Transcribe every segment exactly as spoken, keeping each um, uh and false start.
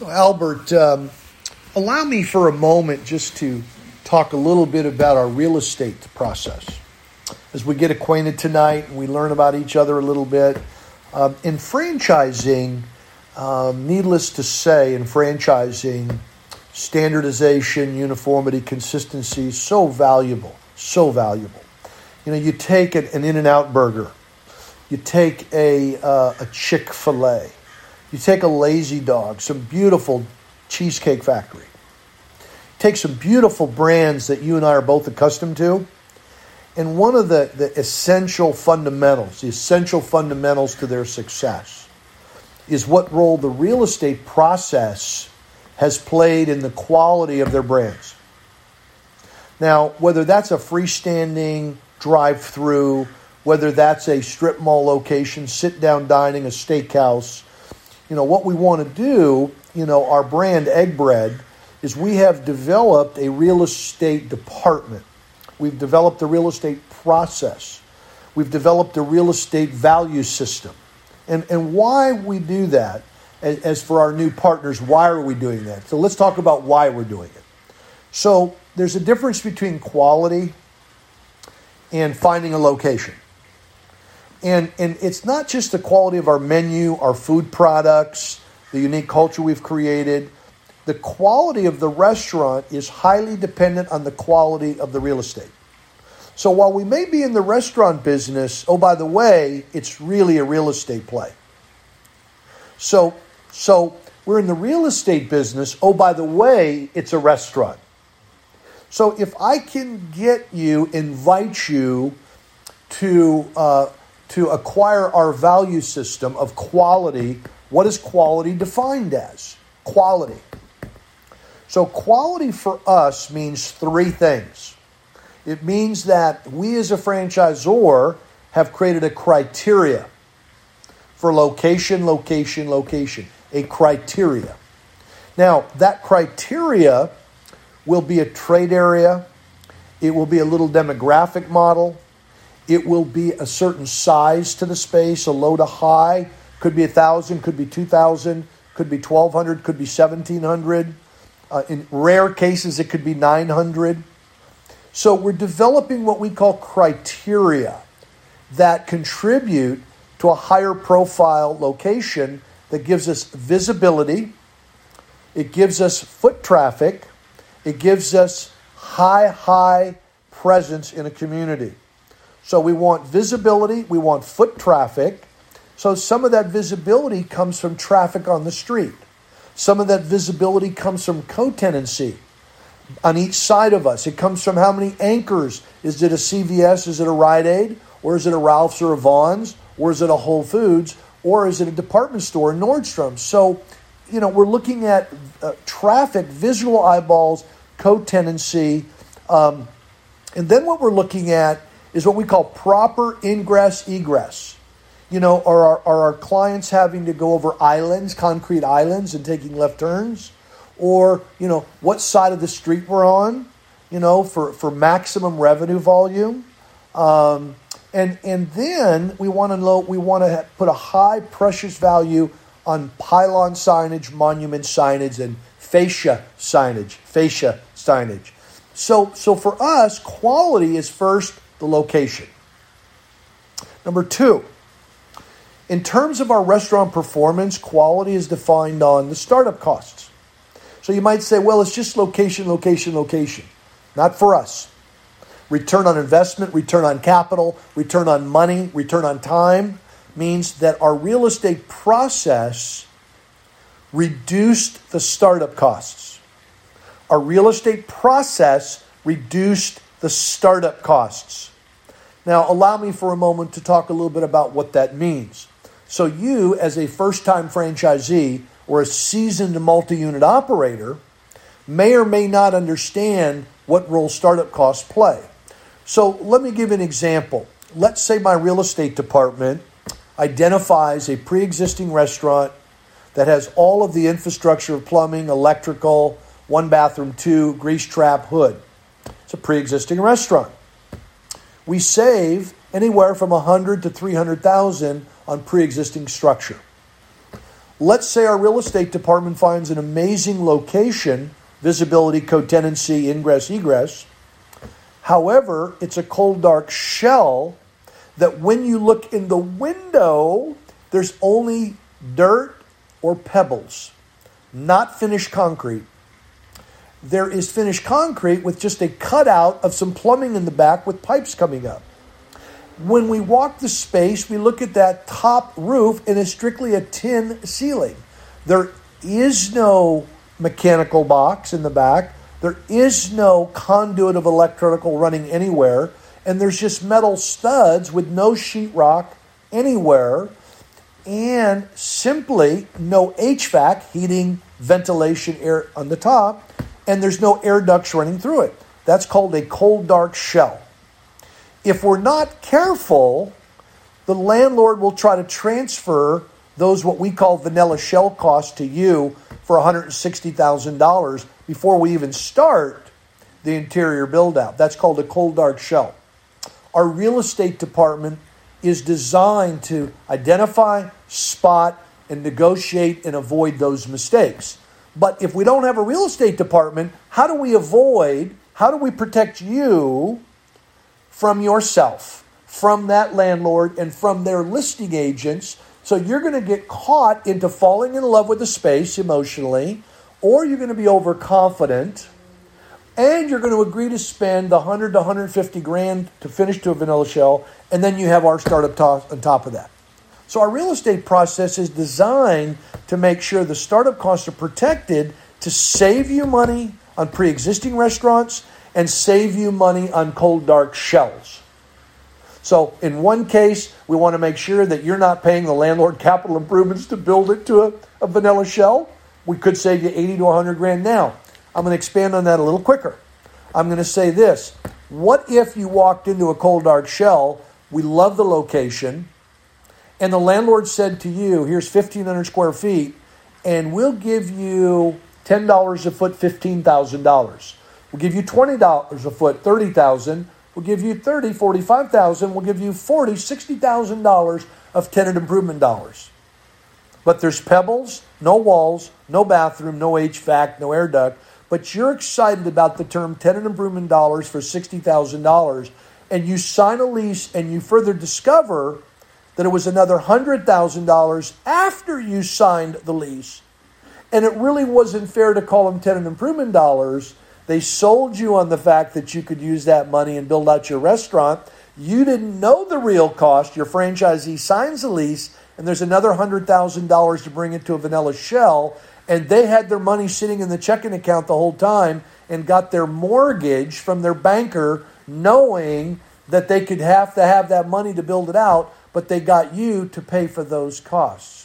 So Albert, um, allow me for a moment just to talk a little bit about our real estate process. As we get acquainted tonight and we learn about each other a little bit, um, in franchising, um, needless to say, in franchising, standardization, uniformity, consistency is so valuable, so valuable. You know, you take an, an In-N-Out burger, you take a uh, a Chick-fil-A, you take a Lazy Dog, some beautiful Cheesecake Factory. Take some beautiful brands that you and I are both accustomed to. And one of the, the essential fundamentals, the essential fundamentals to their success is what role the real estate process has played in the quality of their brands. Now, whether that's a freestanding drive-through, whether that's a strip mall location, sit-down dining, a steakhouse, you know, what we want to do, you know, our brand Egg Bread, is we have developed a real estate department. We've developed a real estate process. We've developed a real estate value system. And, and why we do that, as, as for our new partners, why are we doing that? So let's talk about why we're doing it. So there's a difference between quality and finding a location. And, and it's not just the quality of our menu, our food products, the unique culture we've created. The quality of the restaurant is highly dependent on the quality of the real estate. So while we may be in the restaurant business, oh, by the way, it's really a real estate play. So, so we're in the real estate business, oh, by the way, it's a restaurant. So if I can get you, invite you to uh, to acquire our value system of quality, what is quality defined as? Quality. So quality for us means three things. It means that we as a franchisor have created a criteria for location, location, location, a criteria. Now, that criteria will be a trade area. It will be a little demographic model. It will be a certain size to the space, a low to high. Could be one thousand, could be two thousand, could be twelve hundred, could be seventeen hundred. Uh, in rare cases, it could be nine hundred. So we're developing what we call criteria that contribute to a higher profile location that gives us visibility. It gives us foot traffic. It gives us high, high presence in a community. So we want visibility. We want foot traffic. So some of that visibility comes from traffic on the street. Some of that visibility comes from co-tenancy on each side of us. It comes from how many anchors. Is it a C V S? Is it a Rite Aid? Or is it a Ralph's or a Vaughn's? Or is it a Whole Foods? Or is it a department store, Nordstrom? So, you know, we're looking at uh, traffic, visual eyeballs, co-tenancy. Um, and then what we're looking at is what we call proper ingress, egress. You know, are our, are our clients having to go over islands, concrete islands, and taking left turns? Or, you know, what side of the street we're on, you know, for, for maximum revenue volume. Um, and and then we want to know, we want to put a high precious value on pylon signage, monument signage, and fascia signage, fascia signage. So, so for us, quality is first the location. Number two, in terms of our restaurant performance, quality is defined on the startup costs. So you might say, well, it's just location, location, location. Not for us. Return on investment, return on capital, return on money, return on time means that our real estate process reduced the startup costs. Our real estate process reduced the startup costs. Now, allow me for a moment to talk a little bit about what that means. So you, as a first-time franchisee or a seasoned multi-unit operator, may or may not understand what role startup costs play. So let me give an example. Let's say my real estate department identifies a pre-existing restaurant that has all of the infrastructure of plumbing, electrical, one bathroom, two, grease trap, hood. It's a pre-existing restaurant. We save anywhere from one hundred thousand to three hundred thousand on pre-existing structure. Let's say our real estate department finds an amazing location, visibility, co-tenancy, ingress, egress. However, it's a cold, dark shell that when you look in the window, there's only dirt or pebbles, not finished concrete. There is finished concrete with just a cutout of some plumbing in the back with pipes coming up. When we walk the space, we look at that top roof and it's strictly a tin ceiling. There is no mechanical box in the back. There is no conduit of electrical running anywhere. And there's just metal studs with no sheetrock anywhere. And simply no H V A C, heating, ventilation, air on the top. And there's no air ducts running through it. That's called a cold, dark shell. If we're not careful, the landlord will try to transfer those what we call vanilla shell costs to you for one hundred sixty thousand dollars before we even start the interior build out. That's called a cold, dark shell. Our real estate department is designed to identify, spot, and negotiate and avoid those mistakes. But if we don't have a real estate department, how do we avoid, how do we protect you from yourself, from that landlord, and from their listing agents? So you're going to get caught into falling in love with the space emotionally, or you're going to be overconfident, and you're going to agree to spend the one hundred to one hundred fifty grand to finish to a vanilla shell, and then you have our startup to- on top of that. So our real estate process is designed to make sure the startup costs are protected to save you money on pre-existing restaurants and save you money on cold, dark shells. So in one case, we want to make sure that you're not paying the landlord capital improvements to build it to a, a vanilla shell. We could save you eighty to one hundred grand now. I'm going to expand on that a little quicker. I'm going to say this. What if you walked into a cold, dark shell, we love the location, and the landlord said to you, here's fifteen hundred square feet, and we'll give you ten dollars a foot, fifteen thousand dollars. We'll give you twenty dollars a foot, thirty thousand dollars. We'll give you thirty thousand dollars, forty-five thousand dollars. We'll give you forty thousand dollars, sixty thousand dollars of tenant improvement dollars. But there's pebbles, no walls, no bathroom, no H V A C, no air duct. But you're excited about the term tenant improvement dollars for sixty thousand dollars. And you sign a lease and you further discover that it was another one hundred thousand dollars after you signed the lease. And it really wasn't fair to call them tenant improvement dollars. They sold you on the fact that you could use that money and build out your restaurant. You didn't know the real cost. Your franchisee signs a lease, and there's another one hundred thousand dollars to bring it to a vanilla shell. And they had their money sitting in the checking account the whole time and got their mortgage from their banker knowing that they could have to have that money to build it out, but they got you to pay for those costs.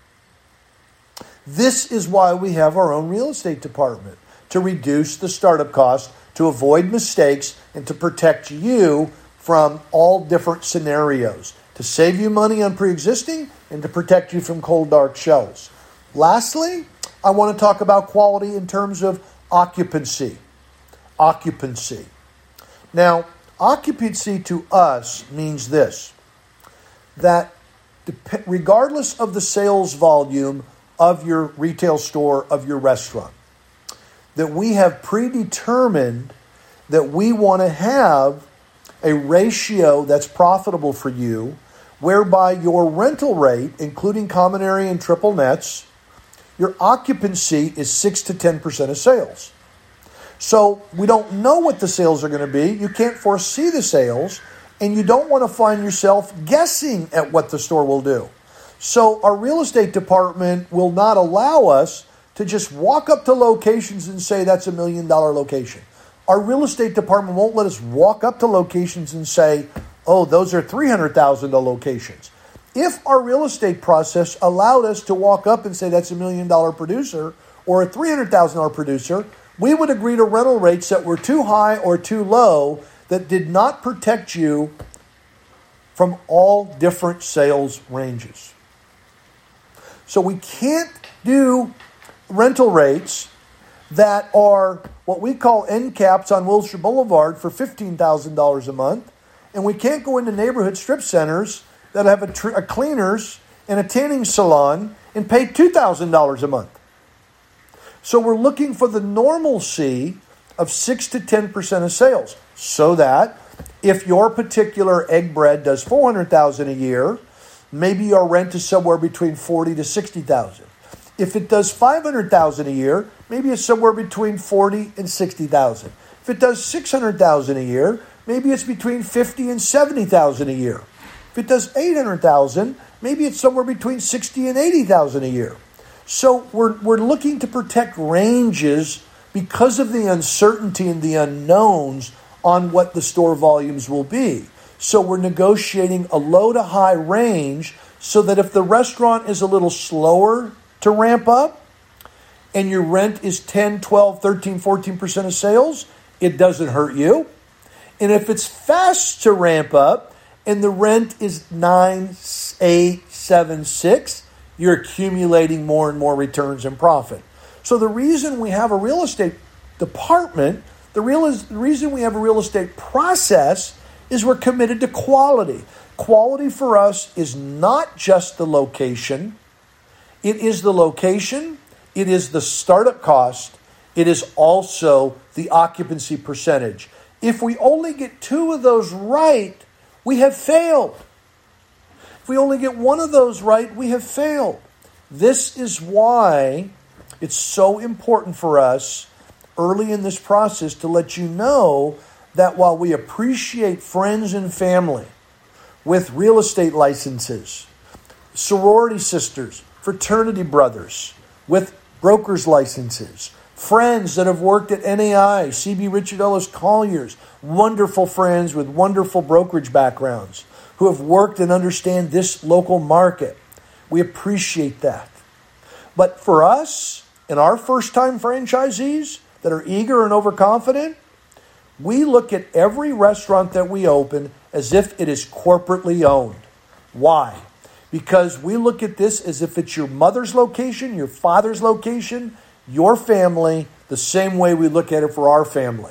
This is why we have our own real estate department, to reduce the startup cost, to avoid mistakes, and to protect you from all different scenarios, to save you money on pre-existing and to protect you from cold, dark shells. Lastly, I want to talk about quality in terms of occupancy. Occupancy. Now, occupancy to us means this, that regardless of the sales volume of your retail store, of your restaurant, that we have predetermined that we want to have a ratio that's profitable for you, whereby your rental rate, including common area and triple nets, your occupancy is six to ten percent of sales. So we don't know what the sales are going to be. You can't foresee the sales, and you don't want to find yourself guessing at what the store will do. So our real estate department will not allow us to just walk up to locations and say that's a million dollar location. Our real estate department won't let us walk up to locations and say, oh, those are three hundred thousand dollars locations. If our real estate process allowed us to walk up and say that's a million dollar producer or a three hundred thousand dollars producer, we would agree to rental rates that were too high or too low that did not protect you from all different sales ranges. So we can't do rental rates that are what we call end caps on Wilshire Boulevard for fifteen thousand dollars a month. And we can't go into neighborhood strip centers that have a, tr- a cleaners and a tanning salon and pay two thousand dollars a month. So we're looking for the normalcy of six to ten percent of sales, so that if your particular egg bread does four hundred thousand dollars a year, maybe your rent is somewhere between forty thousand to sixty thousand dollars. If it does five hundred thousand dollars a year, maybe it's somewhere between forty thousand and sixty thousand dollars. If it does six hundred thousand dollars a year, maybe it's between fifty thousand and seventy thousand dollars a year. If it does eight hundred thousand dollars, maybe it's somewhere between sixty thousand and eighty thousand dollars a year. So we're we're looking to protect ranges because of the uncertainty and the unknowns on what the store volumes will be. So we're negotiating a low to high range so that if the restaurant is a little slower to ramp up and your rent is ten, twelve, thirteen, fourteen percent of sales, it doesn't hurt you. And if it's fast to ramp up and the rent is nine, eight, seven, six, you're accumulating more and more returns and profit. So the reason we have a real estate department, the, real is, the reason we have a real estate process is we're committed to quality. Quality for us is not just the location. It is the location. It is the startup cost. It is also the occupancy percentage. If we only get two of those right, we have failed. If we only get one of those right, we have failed. This is why it's so important for us early in this process to let you know that while we appreciate friends and family with real estate licenses, sorority sisters, fraternity brothers with broker's licenses, friends that have worked at N A I, C B Richard Ellis Colliers, wonderful friends with wonderful brokerage backgrounds who have worked and understand this local market. We appreciate that. But for us and our first-time franchisees that are eager and overconfident, we look at every restaurant that we open as if it is corporately owned. Why? Because we look at this as if it's your mother's location, your father's location, your family, the same way we look at it for our family.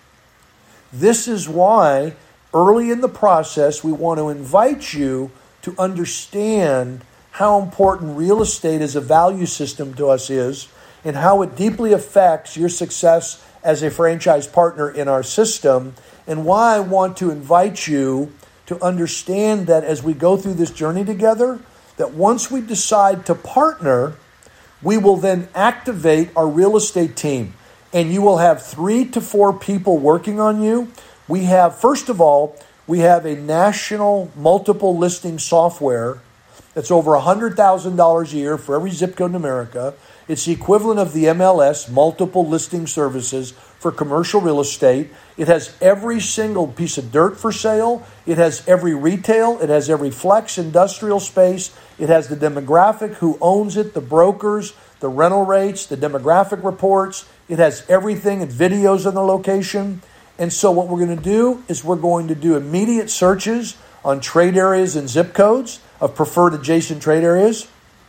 This is why early in the process we want to invite you to understand how important real estate as a value system to us is and how it deeply affects your success as a franchise partner in our system, and why I want to invite you to understand that as we go through this journey together, that once we decide to partner, we will then activate our real estate team, and you will have three to four people working on you. We have, first of all, we have a national multiple listing software that's over one hundred thousand dollars a year for every zip code in America. It's the equivalent of the M L S, multiple listing services for commercial real estate. It has every single piece of dirt for sale. It has every retail. It has every flex industrial space. It has the demographic, who owns it, the brokers, the rental rates, the demographic reports. It has everything and videos on the location. And so what we're going to do is we're going to do immediate searches on trade areas and zip codes of preferred adjacent trade areas.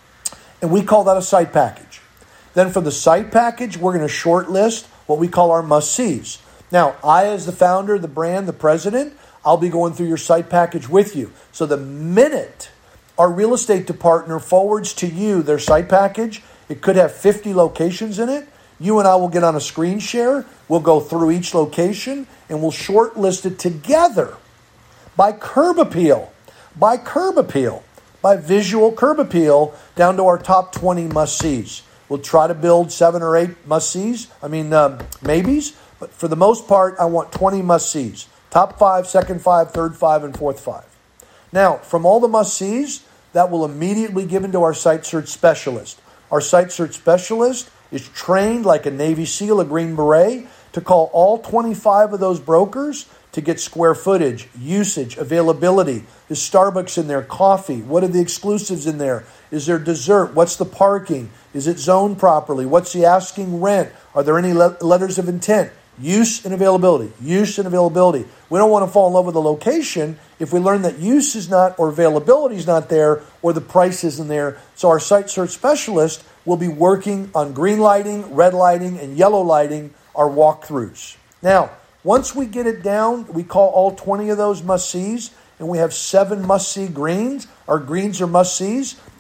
And we call that a site package. Then for the site package, we're going to shortlist what we call our must-sees. Now, I, as the founder, the brand, the president, I'll be going through your site package with you. So the minute our real estate department forwards to you their site package, it could have fifty locations in it. You and I will get on a screen share. We'll go through each location and we'll shortlist it together by curb appeal, by curb appeal, by visual curb appeal down to our top twenty must-sees. We'll try to build seven or eight must-sees, I mean, um, maybes. But for the most part, I want twenty must-sees. Top five, second five, third five, and fourth five. Now, from all the must-sees, that will immediately give into our site search specialist. Our site search specialist is trained like a Navy SEAL, a Green Beret, to call all twenty-five of those brokers to get square footage, usage, availability. Is Starbucks in there? Coffee? What are the exclusives in there? Is there dessert? What's the parking? Is it zoned properly? What's the asking rent? Are there any le- letters of intent? Use and availability. Use and availability. We don't want to fall in love with the location if we learn that use is not, or availability is not there, or the price isn't there. So our site search specialist will be working on green lighting, red lighting, and yellow lighting, our walkthroughs. Now, once we get it down, we call all twenty of those must-sees, and we have seven must-see greens. Our greens are must-sees.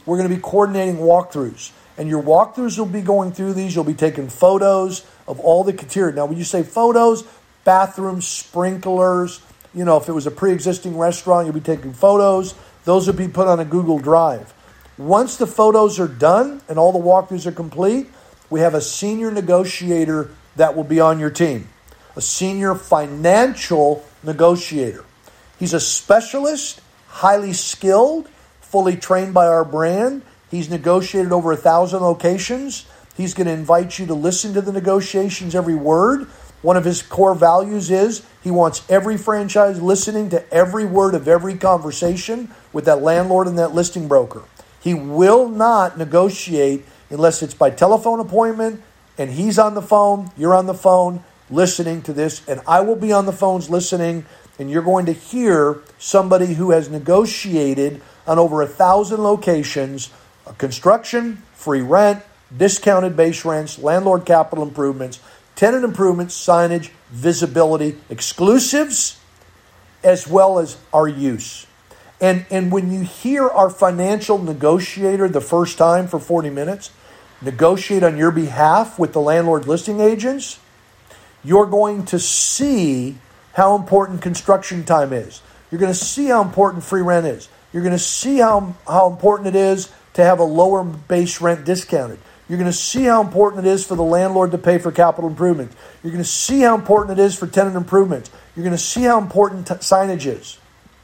we're going to be coordinating walkthroughs. And your walkthroughs will be going through these. You'll be taking photos of all the criteria. Now, when you say photos, bathrooms, sprinklers, you know, if it was a pre-existing restaurant, you'll be taking photos. Those will be put on a Google Drive. Once the photos are done and all the walkthroughs are complete, we have a senior negotiator that will be on your team, a senior financial negotiator. He's a specialist, highly skilled, fully trained by our brand. He's negotiated over a thousand locations. He's going to invite you to listen to the negotiations, every word. One of his core values is he wants every franchise listening to every word of every conversation with that landlord and that listing broker. He will not negotiate unless it's by telephone appointment and he's on the phone, you're on the phone listening to this, and I will be on the phones listening, and you're going to hear somebody who has negotiated on over a thousand locations, construction, free rent, discounted base rents, landlord capital improvements, tenant improvements, signage, visibility, exclusives, as well as our use. And, and when you hear our financial negotiator the first time for forty minutes, negotiate on your behalf with the landlord listing agents, you're going to see how important construction time is. You're going to see how important free rent is. You're going to see how, how important it is to have a lower base rent discounted. You're going to see how important it is for the landlord to pay for capital improvements. You're going to see how important it is for tenant improvements. You're going to see how important t- signage is.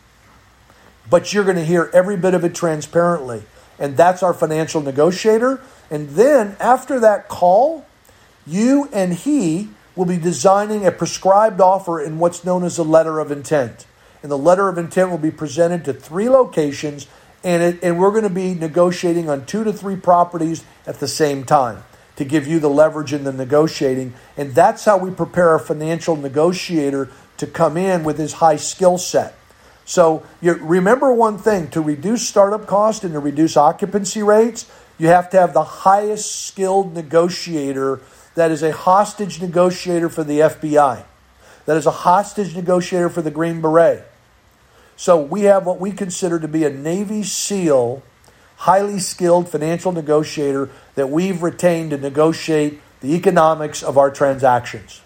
But you're going to hear every bit of it transparently. And that's our financial negotiator. And then after that call, you and he will be designing a prescribed offer in what's known as a letter of intent. And the letter of intent will be presented to three locations, and it, and we're going to be negotiating on two to three properties at the same time to give you the leverage in the negotiating. And that's how we prepare our financial negotiator to come in with his high skill set. So you remember one thing, to reduce startup cost and to reduce occupancy rates, you have to have the highest skilled negotiator that is a hostage negotiator for the F B I, that is a hostage negotiator for the Green Beret. So we have what we consider to be a Navy SEAL, highly skilled financial negotiator that we've retained to negotiate the economics of our transactions.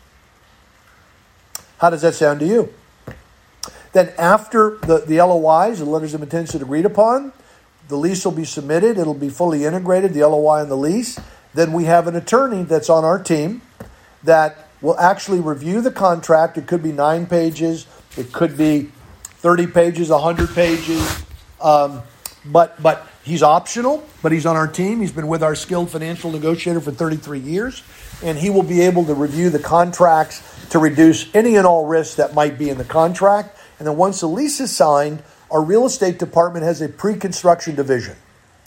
How does that sound to you? Then after the, the L O Is, the letters of intent agreed upon, the lease will be submitted. It'll be fully integrated, the L O I and the lease. Then we have an attorney that's on our team that will actually review the contract. It could be nine pages. It could be thirty pages, one hundred pages. Um, but but he's optional, but he's on our team. He's been with our skilled financial negotiator for thirty-three years. And he will be able to review the contracts to reduce any and all risks that might be in the contract. And then once the lease is signed, our real estate department has a pre-construction division.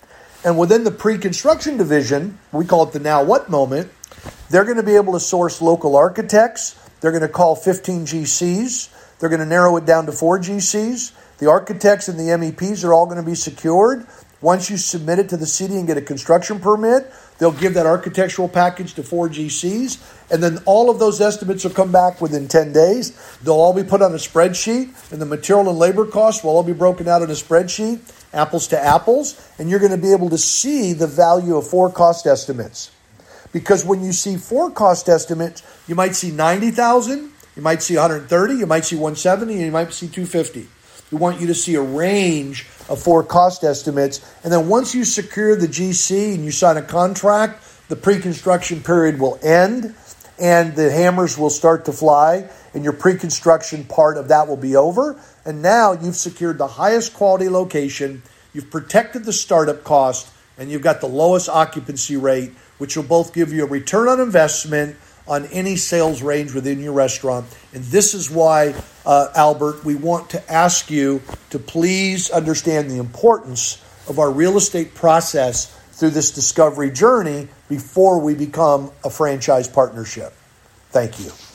And within the pre-construction division, we call it the now what moment, they're going to be able to source local architects. They're going to call fifteen G Cs. They're going to narrow it down to four G Cs. The architects and the M E Ps are all going to be secured. Once you submit it to the city and get a construction permit, they'll give that architectural package to four G Cs. And then all of those estimates will come back within ten days. They'll all be put on a spreadsheet, and the material and labor costs will all be broken out on a spreadsheet, apples to apples, and you're going to be able to see the value of four cost estimates. Because when you see four cost estimates, you might see ninety thousand dollars, you might see one hundred thirty thousand dollars, you might see one hundred seventy thousand dollars, and you might see two hundred fifty thousand dollars. We want you to see a range of four cost estimates. And then once you secure the G C and you sign a contract, the pre-construction period will end and the hammers will start to fly and your pre-construction part of that will be over. And now you've secured the highest quality location, you've protected the startup cost, and you've got the lowest occupancy rate, which will both give you a return on investment on any sales range within your restaurant. And this is why, uh, Albert, we want to ask you to please understand the importance of our real estate process through this discovery journey before we become a franchise partnership. Thank you.